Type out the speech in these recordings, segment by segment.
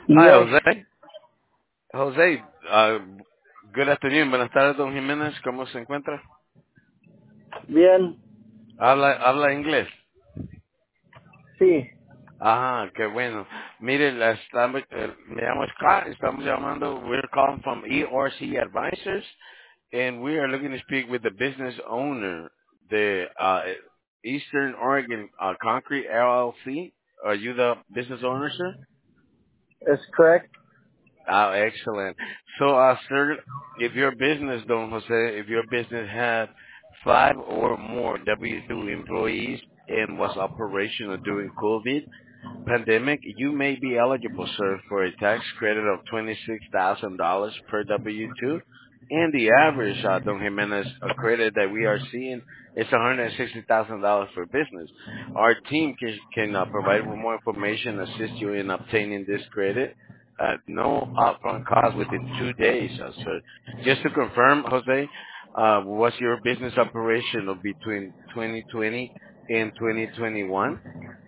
Hi, Yes, Jose. Jose, good afternoon. Buenas tardes, don Jiménez. ¿Cómo se encuentra? bien, Habla inglés. sí, Ajá, qué bueno. Mire, me llamo Scott. Estamos llamando. We're calling from ERC Advisors, and we are looking to speak with the business owner, the Eastern Oregon Concrete LLC. Are you the business owner, sir? that's correct. Oh, excellent. So, sir, if your business, Don Jose, if your business had 5 or more W-2 employees and was operational during COVID pandemic, you may be eligible, sir, for a tax credit of $26,000 per W-2. And the average, Don Jimenez, credit that we are seeing is $160,000 for business. Our team can provide more information, assist you in obtaining this credit at no upfront cost within 2 days, sir. Just to confirm, Jose, was your business operational between 2020 and 2021?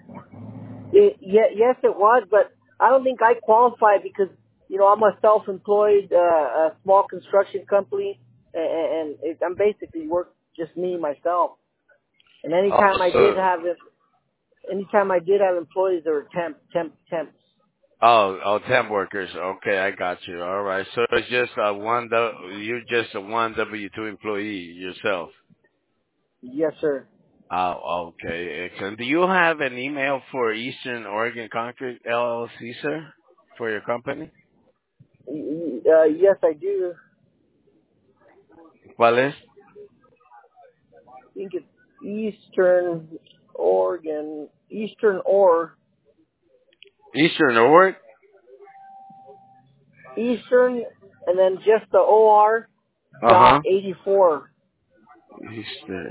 Yes, it was, but I don't think I qualify because I'm a self-employed, small construction company, I'm basically work just me myself. And Oh, so anytime I did have employees, they were temps. temp workers. Okay, I got you. All right. So it's just you're just a one W-2 employee yourself. Yes, sir. Oh, okay. Excellent. Do you have an email for Eastern Oregon Concrete LLC, sir, for your company? Yes, I do. ¿Cuál es? I think it's Eastern Oregon, Eastern or Eastern Oregon? Eastern, and then just the OR dot Uh-huh. 84. Eastern.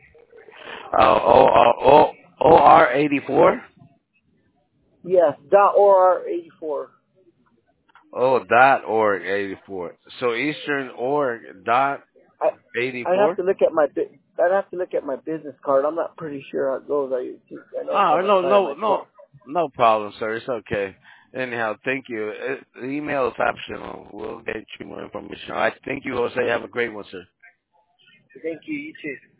OR84? Yes, dot OR 84. Oh, dot org 84. So Eastern org dot I I'd have 84? to look at I'd have to look at my business card. I'm not pretty sure how it goes. I know it's Oh, on the no, side of my no, phone. no, no problem, sir. It's okay. Anyhow, thank you. The email is optional. We'll get you more information. I thank you, Jose. Have a great one, sir. Thank you. You too.